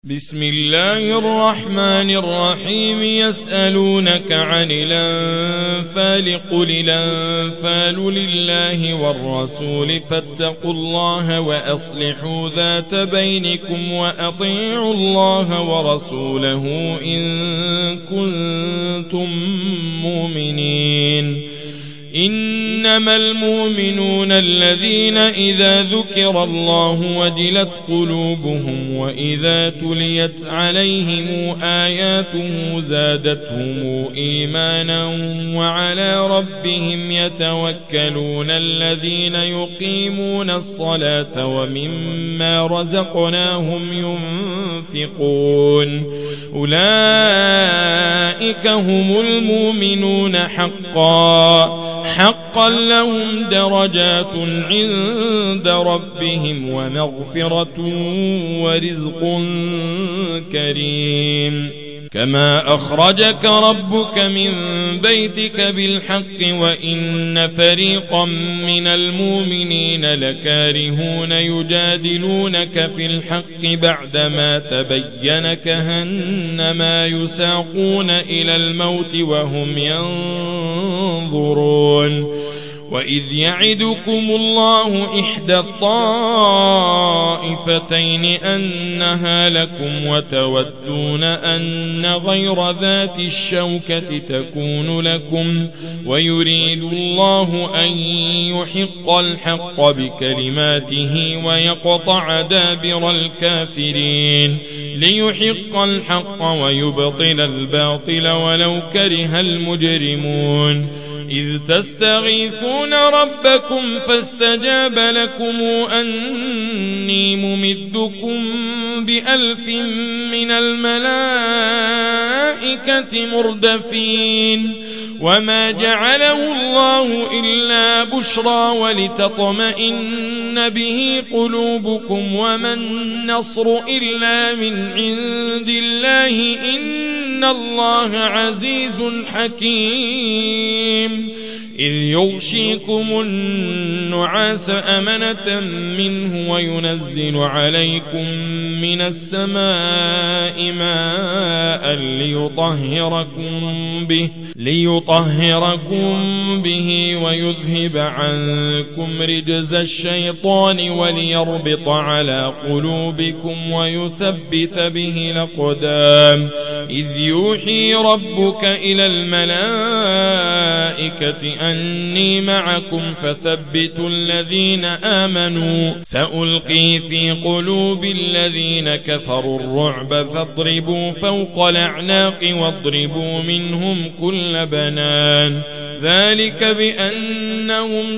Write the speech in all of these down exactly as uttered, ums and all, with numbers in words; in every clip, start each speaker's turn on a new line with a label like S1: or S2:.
S1: بسم الله الرحمن الرحيم. يسألونك عن الأنفال قل الأنفال لله والرسول فاتقوا الله وأصلحوا ذات بينكم وأطيعوا الله ورسوله إن كنتم مؤمنين. إنما المؤمنون الذين إذا ذكر الله وجلت قلوبهم وإذا تليت عليهم آياته زادتهم إيمانا وعلى ربهم يتوكلون. الذين يقيمون الصلاة ومما رزقناهم ينفقون أولئك هم المؤمنون حقا حقا لهم درجات عند ربهم ومغفرة ورزق كريم. كما أخرجك ربك من بيتك بالحق وإن فريقا من المؤمنين لكارهون يجادلونك في الحق بعدما تبين كأنما يساقون إلى الموت وهم ينظرون. وإذ يعدكم الله إحدى الطائفتين أنها لكم وتودون أن غير ذات الشوكة تكون لكم ويريد الله أن يحق الحق بكلماته ويقطع دابر الكافرين ليحق الحق ويبطل الباطل ولو كره المجرمون. إذ تستغيثون ربكم فاستجاب لكم أني ممدكم بألف من الملائكة مردفين. وما جعله الله إلا بشرى ولتطمئن به قلوبكم وما النصر إلا من عند الله إن الله عزيز حكيم. إذ يغشيكم النعاس أمنة منه وينزل عليكم من السماء ماء ليطهركم به, ليطهركم به ويذهب عنكم رجز الشيطان وليربط على قلوبكم ويثبت به الأقدام. إذ يوحي ربك إلى الملائكة أني معكم فثبتوا الذين آمنوا سألقي في قلوب الذين كفروا الرعب فاضربوا فوق الأعناق واضربوا منهم كل بنان. ذلك بأنهم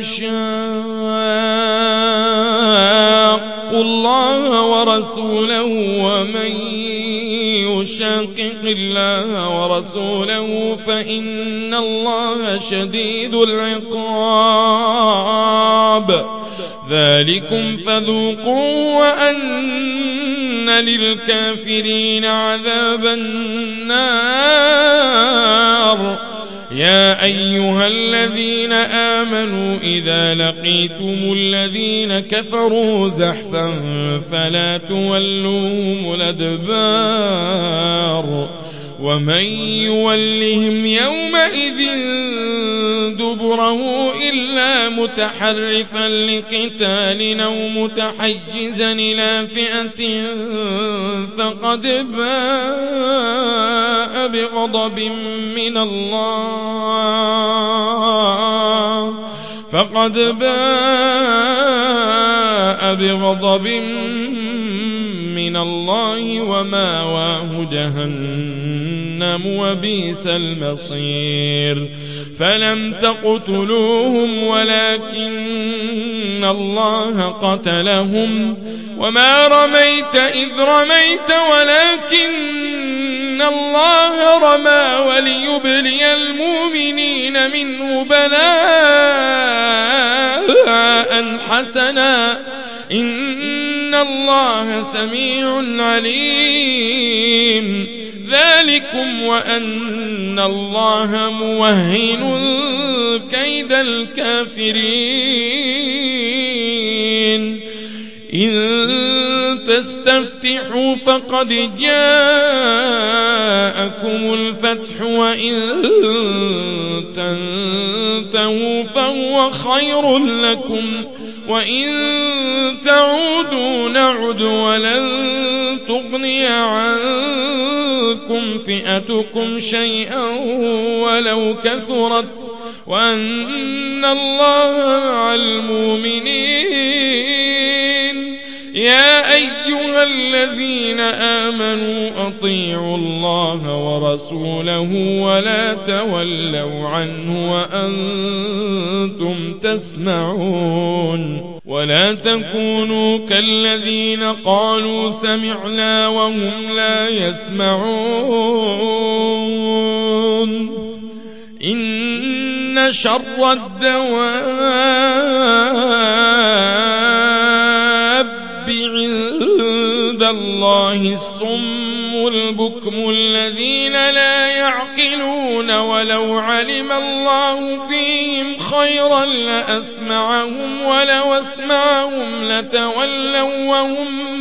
S1: شاقوا الله ورسوله ومن يشاقق الله ورسوله فإن الله شديد العقاب. ذلكم فذوقوا وأن للكافرين عذاب النار. يا أيها الذين آمنوا إذا لقيتم الذين كفروا زحفا فلا تولوهم الأدبار. ومن يولهم يومئذ دبره إلا متحرفا لقتال أو متحيزا إلى فئة فقد باء بغضب من الله فقد باء بغضب من الله ومأواه جهنم وبئس المصير. فلم تقتلوهم ولكن الله قتلهم وما رميت إذ رميت ولكن الله رمى وليبلي المؤمنين منه بلاء حسنا إن الله سميع عليم. ذلكم وأن الله موهن كيد الكافرين. إن تستفتحوا فقد جاءكم الفتح وإن تنتهوا فهو خير لكم وإن تعودوا نعد ولن تغني عنكم فئتكم شيئا ولو كثرت وأن الله مع المؤمنين. يا أيها الذين آمنوا أطيعوا الله ورسوله ولا تولوا عنه وأنتم تسمعون ولا تكونوا كالذين قالوا سمعنا وهم لا يسمعون. إن شر الدواب عند الله الصم البكم الذين لا يعقلون ولو علم الله فيهم خيرا لأسمعهم ولو أسمعهم لتولوا وهم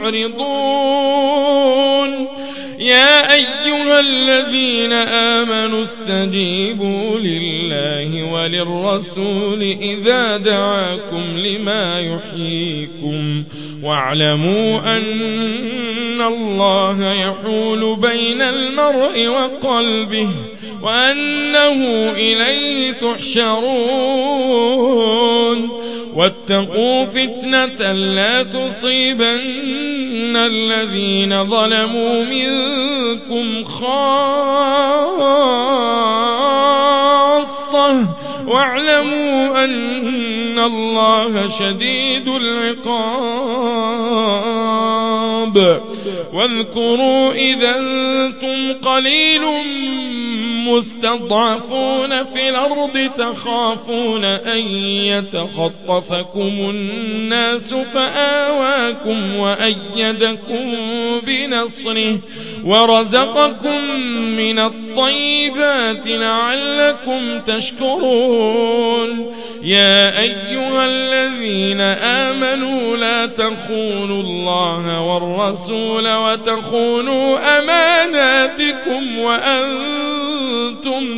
S1: معرضون. يا أيها الذين آمنوا استجيبوا لله وللرسول إذا دعاكم لما يحييكم واعلموا أن الله يحول بين المرء وقلبه وأنه إليه تحشرون. واتقوا فتنة لا تصيبن الذين ظلموا منكم خاصة واعلموا أن الله شديد العقاب. واذكروا إذا أنتم قليل مستضعفون في الأرض تخافون أن يتخطفكم الناس فآواكم وأيدكم بنصره ورزقكم من الطيبات لعلكم تشكرون. يا أيها الذين آمنوا لا تخونوا الله والرسول وتخونوا أماناتكم وأنتم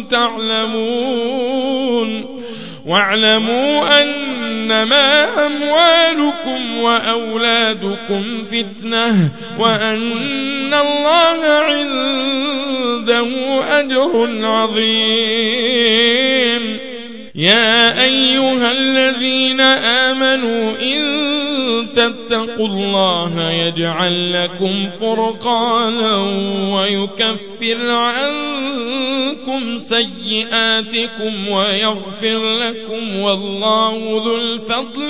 S1: تعلمون. واعلموا أنما أموالكم وأولادكم فتنة وأن الله عنده أجر عظيم. يا أيها الذين آمنوا إن تتقوا الله يجعل لكم فرقانا ويكفر عنكم سيئاتكم ويغفر لكم والله ذو الفضل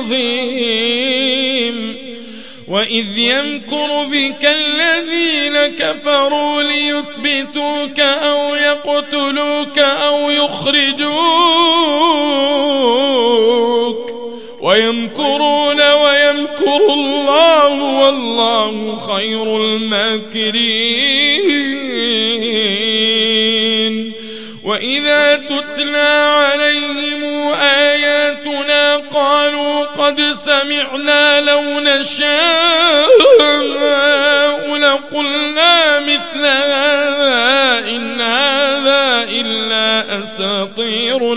S1: العظيم. وإذ يمكر بك الذين كفروا ليثبتوك أو يقتلوك أو يخرجوك ويمكرون ويمكر الله والله خير الماكرين. وإذا تتلى عليهم آياتنا قالوا قد سمعنا لو نشاء لقلنا مثل هذا إن هذا إلا أساطير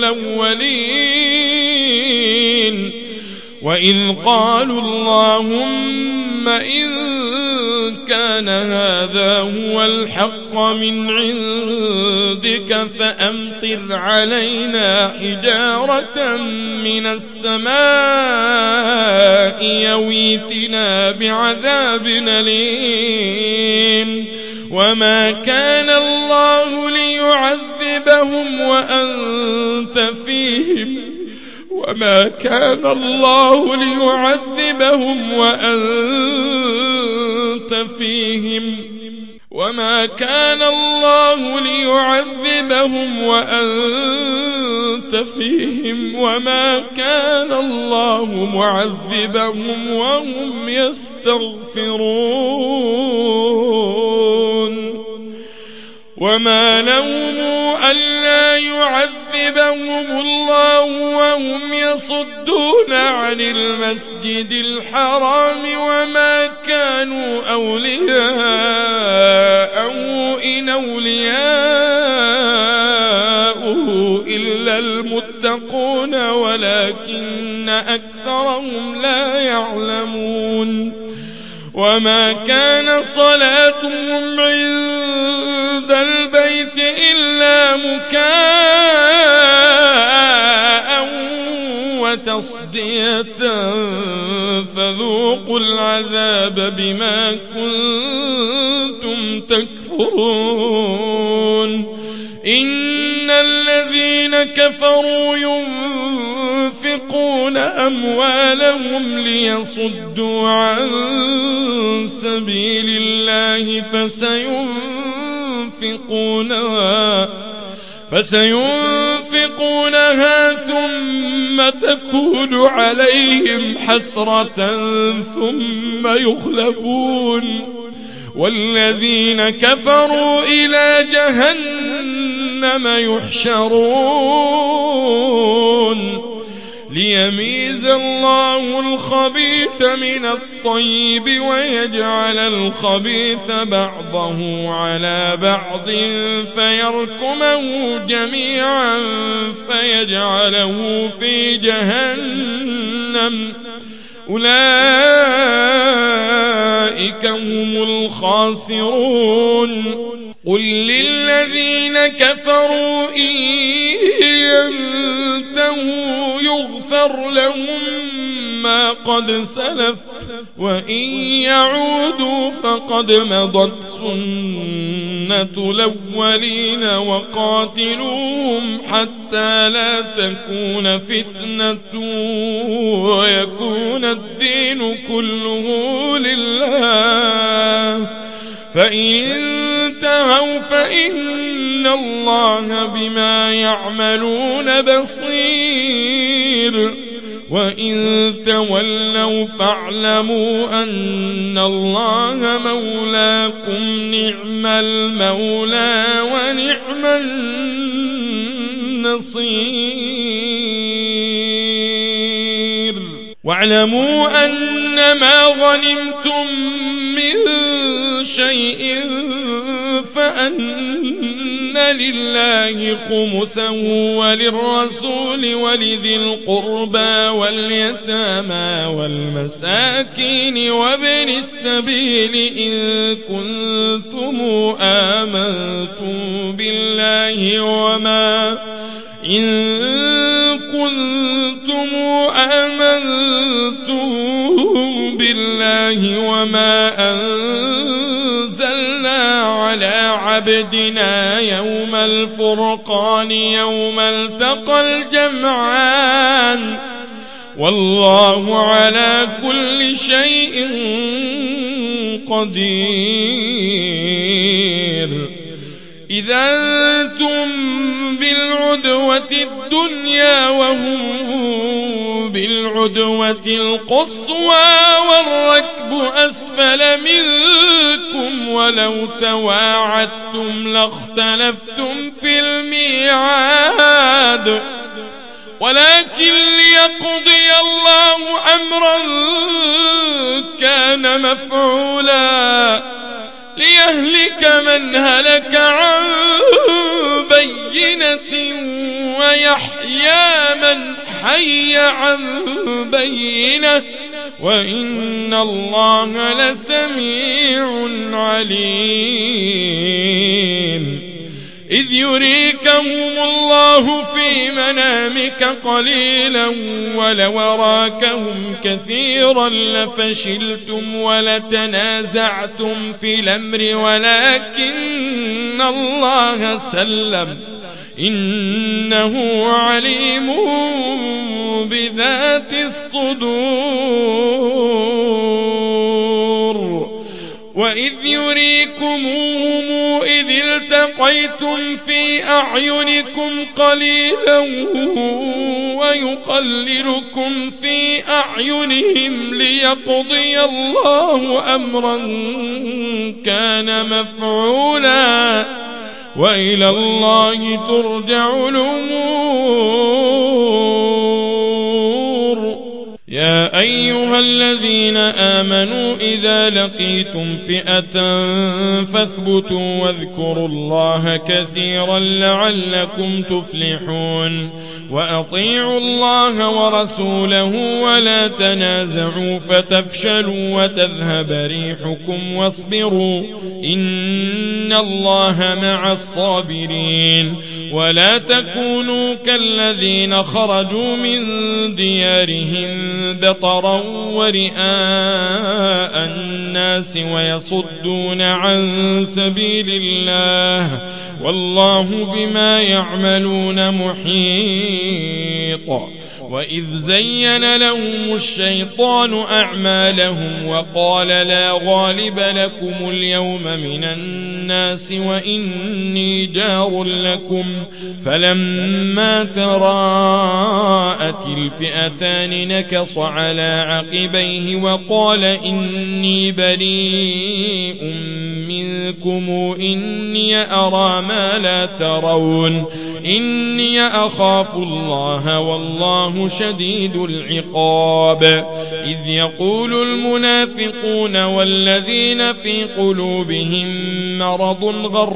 S1: الأولين. وإذ قالوا اللهم إن كان هذا هو الحق من عندك فأمطر علينا حجارة من السماء يويتنا بعذاب أليم. وما كان الله ليعذبهم وأنت فيهم وما كان الله ليعذبهم وأنت فيهم وما كان الله ليعذبهم وأنت فيهم وما كان الله معذبهم وهم يستغفرون. وما لهم ألا يعذبهم الله وهم يصدون عن المسجد الحرام وما كانوا أولياءه إن أولياؤه إلا المتقون ولكن أكثرهم لا يعلمون وما كان صلاتهم عند البيت إلا مكاء وتصدية فذوقوا العذاب بما كنتم تكفرون إن الذين كفروا ينفقون أموالهم ليصدوا عن سبيل الله فسينفقونها فسينفقونها ثم تكون عليهم حسرة ثم يغلبون والذين كفروا إلى جهنم يحشرون ليميز الله الخبيث من الطيب ويجعل الخبيث بعضه على بعض فيركمه جميعا فيجعله في جهنم أولئك هم الخاسرون قل للذين كفروا إن ينتهوا يغفر لهم ما قد سلف وإن يعودوا فقد مضت سنة الأولين وقاتلوهم حتى لا تكون فتنة ويكون الدين كله لله فإن انتهوا فإن الله بما يعملون بصير وإن تولوا فاعلموا أن الله مولاكم نعم المولى ونعم النصير واعلموا أن ما غنمتم من شيء فأن لله خمسه وللرسول ولذي القربى واليتامى والمساكين وابن السبيل إن كنتم آمنتم بالله وما إن كنتم آمنتم بالله وما أنزلنا على عبدنا يوم الفرقان يوم التقى الجمعان والله على كل شيء قدير إذا أنتم بالعدوة الدنيا وهم بالعدوة القصوى والركب أسفل منكم ولو تواعدتم لاختلفتم في الميعاد ولكن ليقضي الله أمرا كان مفعولا ليهلك من هلك عن بينة ويحيى من حي عن بينة وإن الله لسميع عليم إذ يريكهم الله في منامك قليلا ولو أراكهم كثيرا لفشلتم ولتنازعتم في الأمر ولكن الله سلم إنه عليم بذات الصدور وإذ يريكموهم إذ التقيتم في أعينكم قليلا ويقللكم في أعينهم ليقضي الله أمرا كان مفعولا وإلى الله ترجع الأمور آمنوا إذا لقيتم فئة فاثبتوا واذكروا الله كثيرا لعلكم تفلحون وأطيعوا الله ورسوله ولا تنازعوا فتفشلوا وتذهب ريحكم واصبروا إن الله مع الصابرين ولا تكونوا كالذين خرجوا من ديارهم بطرا ورئاء الناس ويصدون عن سبيل الله والله بما يعملون محيط. وإذ زين لهم الشيطان أعمالهم وقال لا غالب لكم اليوم من الناس وإني جار لكم فلما تراءت الفئتان نكص على عقبيه وقال إني بريء منكم إني أرى ما لا ترون إني أخاف الله والله شديد العقاب. إذ يقول المنافقون والذين في قلوبهم مرض غر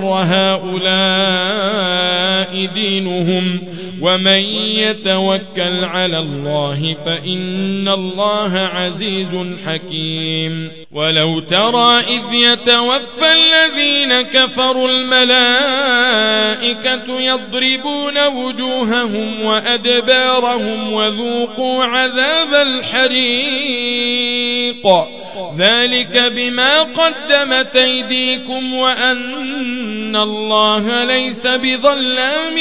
S1: هؤلاء دينهم ومن يتوكل على الله فإن الله عزيز حكيم. ولو ترى إذ يتوفى الذين كفروا الملائكة يضربون وجوههم وأدبارهم وذوقوا عذاب الحريق ذلك بما قدمت أيديكم وأن الله ليس بظلام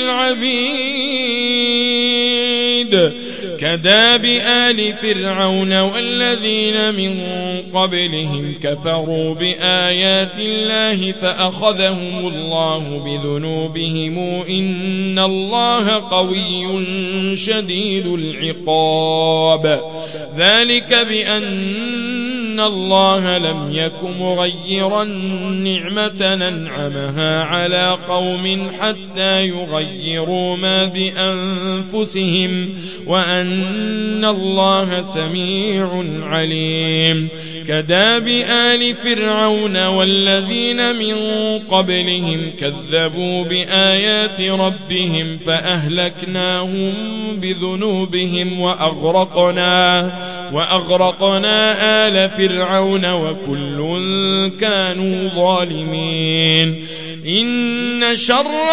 S1: للعبيد. كداب آل فرعون والذين من قبلهم كفروا بآيات الله فأخذهم الله بذنوبهم إن الله قوي شديد العقاب. ذلك بأن الله لم يك مغيرا نعمة أنعمها على قوم حتى يغيروا ما بأنفسهم وأن الله سميع عليم. كداب آل فرعون والذين من قبلهم كذبوا بآيات ربهم فأهلكناهم بذنوبهم وأغرقنا وأغرقنا آل فرعون وكل كانوا ظالمين. إن شر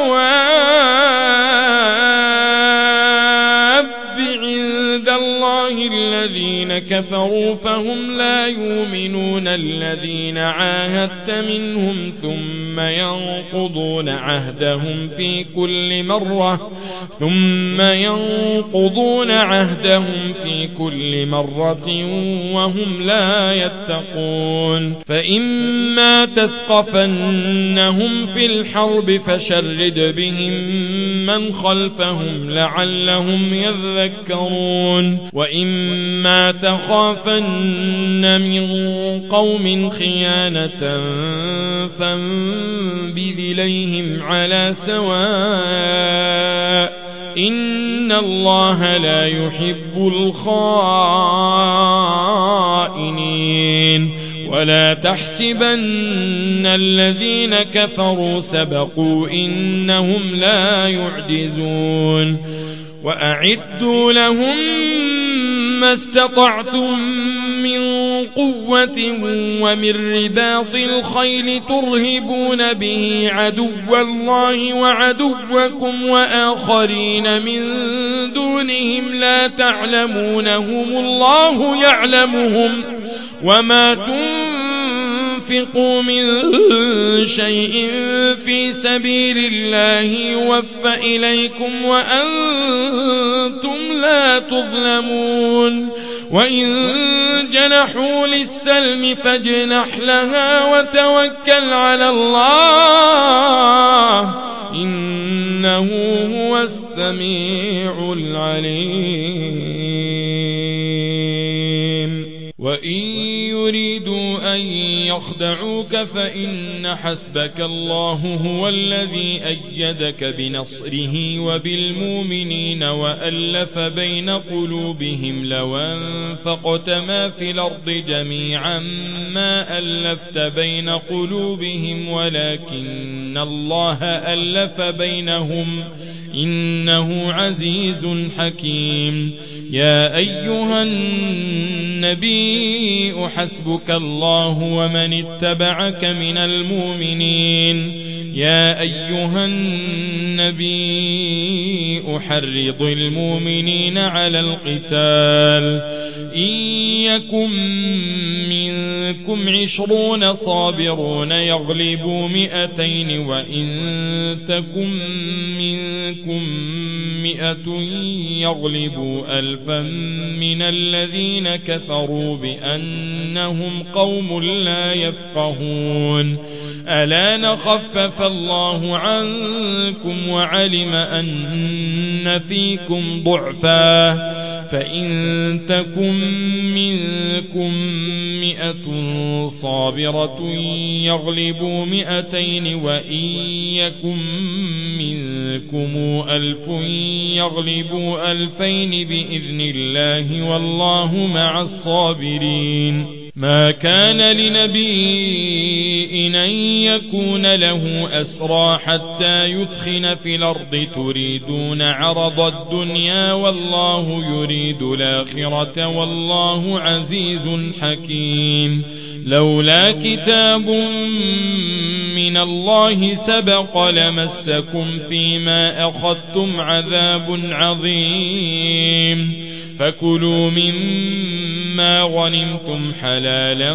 S1: الدواب عند الله الذين كفروا فهم لا يؤمنون الذين عاهدت منهم ثم ينقضون عهدهم في كل مرة ثم ينقضون عهدهم في كل مرة وهم لا يتقون. فإما تثقفنهم في الحرب فشرد بهم من خلفهم لعلهم يذكرون. وإما تخافن من قوم خيانة فانبذ إليهم على سواء إن الله لا يحب الخائنين. ولا تحسبن الذين كفروا سبقوا إنهم لا يعجزون. وأعدوا لهم ما استطعتم من قوة ومن رباط الخيل ترهبون به عدو الله وعدوكم وآخرين من دونهم لا تعلمونهم الله يعلمهم وما تنفقوا من شيء في سبيل الله يوفى إليكم وأنتم لا تظلمون. وإن جنحوا للسلم فاجنح لها وتوكل على الله إنه هو السميع العليم. وإن يريدوا أن يخدعوك فإن حسبك الله هو الذي أيدك بنصره وبالمؤمنين وألف بين قلوبهم لو أنفقت ما في الأرض جميعا ما ألفت بين قلوبهم ولكن الله ألف بينهم إنه عزيز حكيم. يا أيها النبي حسبك الله ومن اتبعك من المؤمنين. يا أيها النبي حرض المؤمنين على القتال إن يكن منكم عشرون صابرون يغلبوا مئتين وإن تكن منكم مئة يغلبوا ألفا من الذين كفروا بأنهم قوم لا يفقهون. ألا نخفف الله عنكم وعلم أن فيكم ضعفا فإن تكن منكم مئة صابرة يغلبوا مئتين وإن يكن منكم ألف يغلبوا ألفين بإذن الله والله مع الصابرين. ما كان لنبي أن يكون له أسرى حتى يثخن في الأرض تريدون عرض الدنيا والله يريد الآخرة والله عزيز حكيم. لولا كتاب من الله سبق لمسكم فيما أخذتم عذاب عظيم فكلوا مما غنمتم حلالا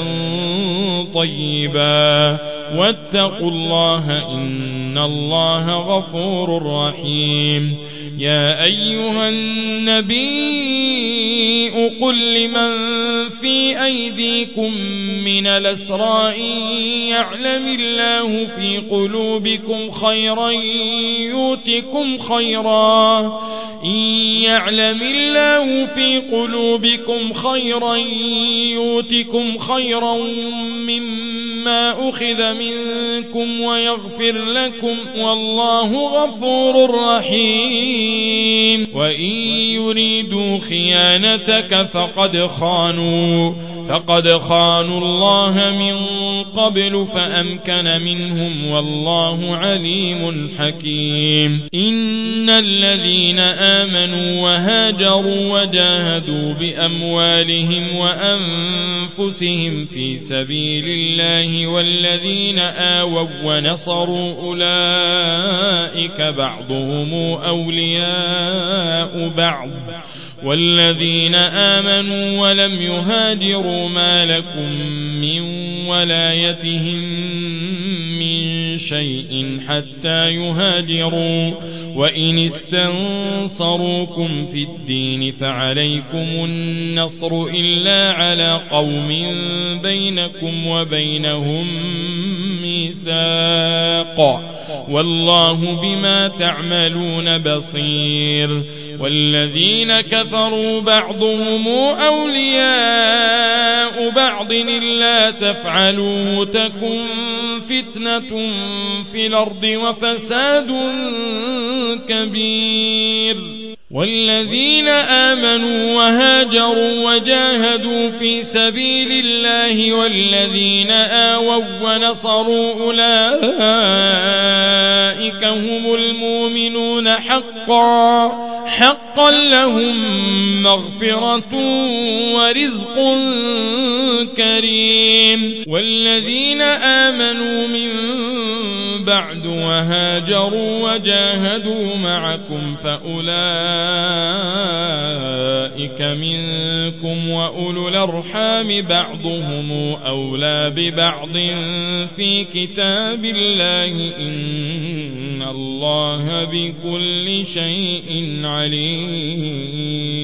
S1: طيبا واتقوا الله إن الله غفور رحيم. يا أيها النبي قل لمن في أيديكم من الأسرى إن يعلم الله في قلوبكم خيرا يؤتكم خيرا إن يعلم الله في قلوبكم خيرا يؤتكم خيرا مما أخذ منكم ويغفر لكم والله غفور رحيم. وإن يريدوا خيانتك فقد خانوا فقد خانوا الله من قبل فأمكن منهم والله عليم حكيم. إن الذين آمنوا وهاجروا وجاهدوا بأموالهم وأنفسهم في سبيل الله والذين آووا ونصروا أولئك بعضهم أولياء بعض والذين آمنوا ولم يهاجروا ما لكم من ولايتهم من شيء حتى يهاجروا وإن استنصروكم في الدين فعليكم النصر إلا على قوم بينكم وبينهم ميثاق والله بما تعملون بصير. والذين كفروا بعضهم أولياء بعض إلا تفعلوا تكن فتنة في الأرض وفساد كبير. والذين آمنوا وهاجروا وجاهدوا في سبيل الله والذين آووا ونصروا أولئك هم المؤمنون حقا حقا لهم مغفرة ورزق كريم. والذين آمنوا من بعد وهاجروا وجاهدوا معكم فأولئك منكم وأولو الأرحام بعضهم أولى ببعض في كتاب الله إن الله بكل شيء عليم.